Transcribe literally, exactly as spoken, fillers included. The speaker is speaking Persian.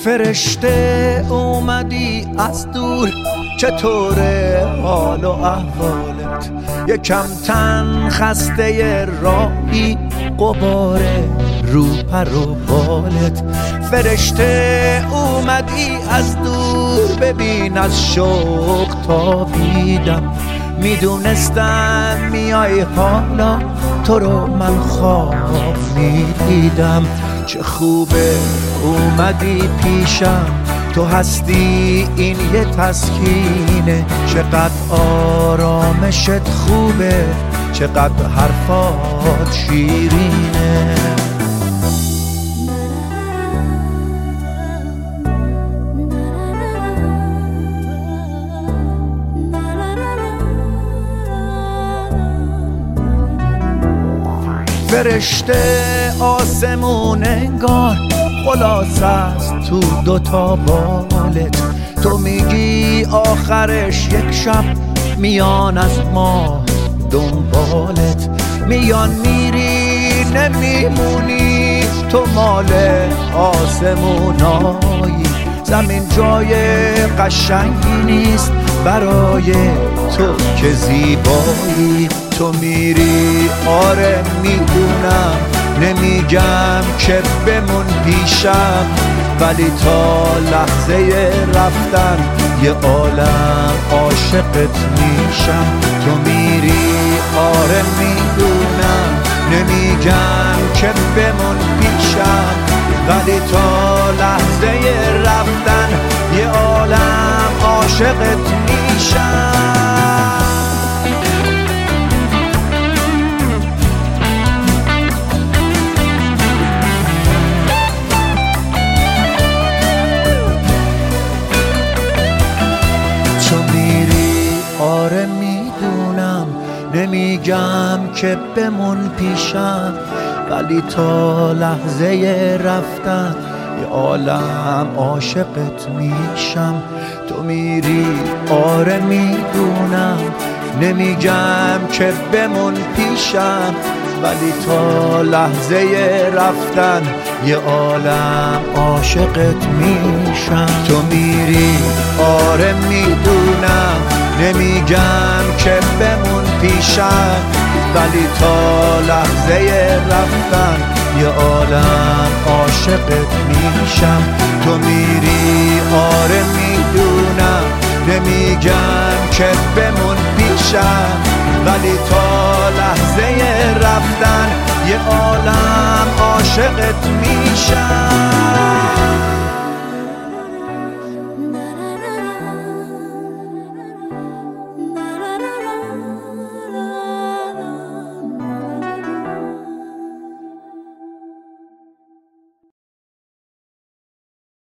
فرشته اومدی از دور، چطوره حال و احوالت؟ یکم تن خسته راهی، غباره رو پر و بالت. فرشته اومدی از دور، ببین از شوق تابیدم. میدونستم میای حالا، تو رو من خواب میدیدم. چه خوبه اومدی پیشم، تو هستی این یه تسکینه. چقدر آرامشت خوبه، چقدر حرفات شیرینه. فرشته آسمون انگار خلاص است تو دوتا بالت. تو میگی آخرش یک شب میان از ما دنبالت. میان میری نمیمونی، تو مال آسمونایی. زمین جای قشنگی نیست برای تو که زیبایی. تو میری آره میدونم، نمیگم که بمون پیشم، ولی تا لحظه رفتن یه عالم عاشقت میشم. تو میری آره میدونم، نمیگم که بمون پیشم، ولی تا لحظه رفتن یه عالم عاشقت میشم. آره میدونم، نمیگم که بمون پیشم، ولی تا لحظه رفتن یه عالم عاشقت میشم. تو میری آره میدونم، نمیگم که بمون پیشم، ولی تا لحظه رفتن یه عالم عاشقت میشم. تو میری آره میدونم، نمیگم که بمون پیشم، ولی تا لحظه رفتن یه عالم عاشقت میشم. تو میری آره میدونم، نمیگم که بمون پیشم، ولی تا لحظه رفتن یه عالم عاشقت میشم.